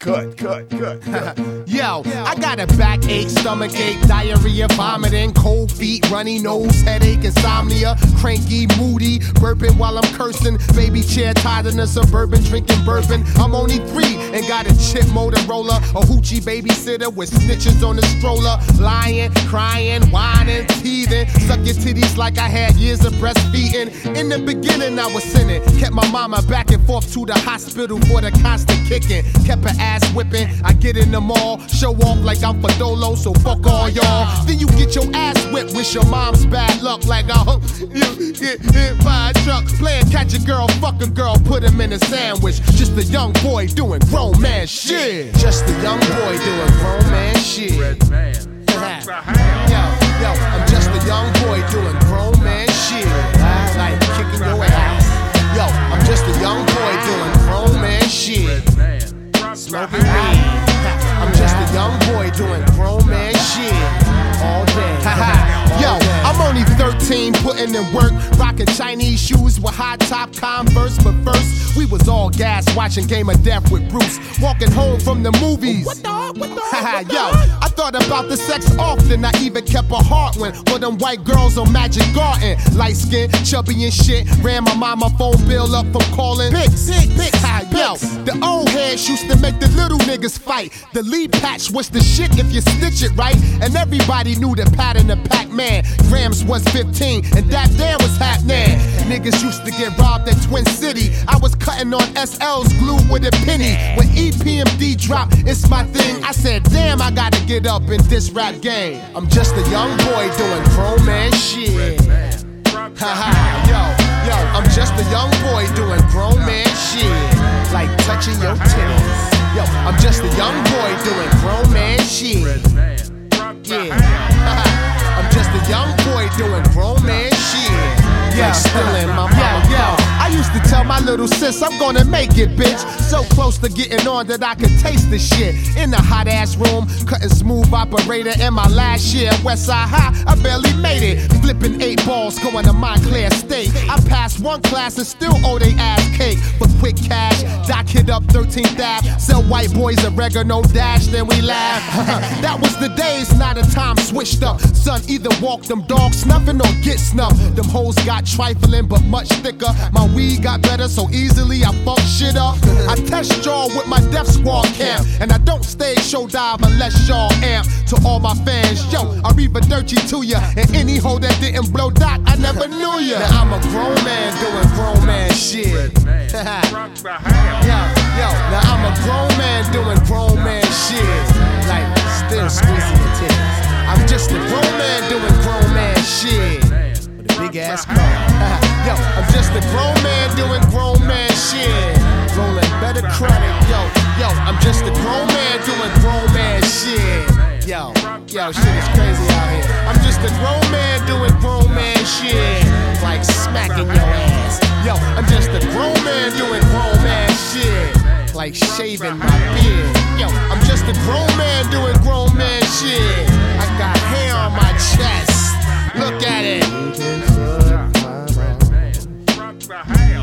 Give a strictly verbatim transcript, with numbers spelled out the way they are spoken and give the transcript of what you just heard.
cut, cut, cut, cut. Yo, I got a backache, stomach ache, diarrhea, vomiting, cold feet, runny nose, headache, insomnia, cranky, moody, burping while I'm cursing, baby chair tied in a suburban, drinking bourbon. I'm only three and got a chip Motorola, a hoochie babysitter with snitches on the stroller, lying, crying, whining, teething, suck your titties like I had years of breastfeeding. In the beginning I was sinning, kept my mama back and forth to the hospital for the constant kicking, kept her ass whipping. I get in the mall, show off like I'm Fadolo, so fuck all y'all. Then you get your ass whipped with your mom's bad luck, like oh, you get hit by a truck. Playing catch a girl, fuck a girl, put him in a sandwich. Just a young boy doing grown man shit. Just a young boy doing grown man shit. Red man. Yo, yo, I'm just a young boy doing grown man shit. Like kicking your ass. Yo, I'm just a young boy doing grown man shit. Smoking weed. I'm just a young boy doing grown man shit all day. Yo, I'm only thirteen, putting in work, rocking Chinese shoes with high top Converse. But first, we was all gas watching Game of Death with Bruce, walking home from the movies. What the? What the? Yo, I thought about the sex often. I even kept a heart when for them white girls on Magic Garden, light skin, chubby and shit. Ran my mama phone bill up from calling pics. Pics. Yo, the old heads used to make the little niggas fight. The lead patch was the shit if you stitch it right, and everybody knew the pattern of Pac-Man. Grams was fifteen, and that there was happening. Niggas used to get robbed at Twin City. I was cutting on S Ls glued with a penny. When E P M D dropped, it's my thing. I said, damn, I gotta get up in this rap game. I'm just a young boy doing grown man shit. Haha, yo, yo, I'm just a young boy doing grown man shit. Like touching your titties. Yo, I'm just a young boy doing grown man shit. Yeah, I'm just a young boy doing grown man shit. Yeah, still in my mama. Yo, I used to tell my little sis I'm gonna make it, bitch. So close to getting on that I could taste the shit. In the hot ass room, cutting smooth operator. In my last year at Westside High, I barely made it. Flipping eight balls, going to Montclair State. I passed one class and still owe they ass cake. For quick cash, Doc hit up thirteenth Ave. Sell white boys oregano dash, then we laugh. That was the days, now the time switched up. Son, either walk them dogs snuffing or get snuffed. Them hoes got trifling but much thicker. My weed got better so easily I fuck shit up. I test y'all with my Death Squad camp, and I don't stage show dive unless y'all amp. To all my fans, yo, I read a dirty to ya. And any hoe that didn't blow dot, I never knew ya. Now I'm a grown man doing grown man shit. Yo, yo, now I'm a grown man doing grown man shit. Like still squeezing the titties. I'm just a grown man doing grown man shit. With a big ass car. Yo, I'm just a grown man doing grown man shit. Rolling better chronic, yo, yo, I'm just a grown man doing grown man shit. Yo, yo, shit is crazy out here. I'm just a grown man doing grown man shit. Like smacking your ass. Yo, I'm just a grown man doing grown man shit. Like shaving my beard. Yo, I'm just a grown man doing grown man shit. I got hair on my chest. Look at it.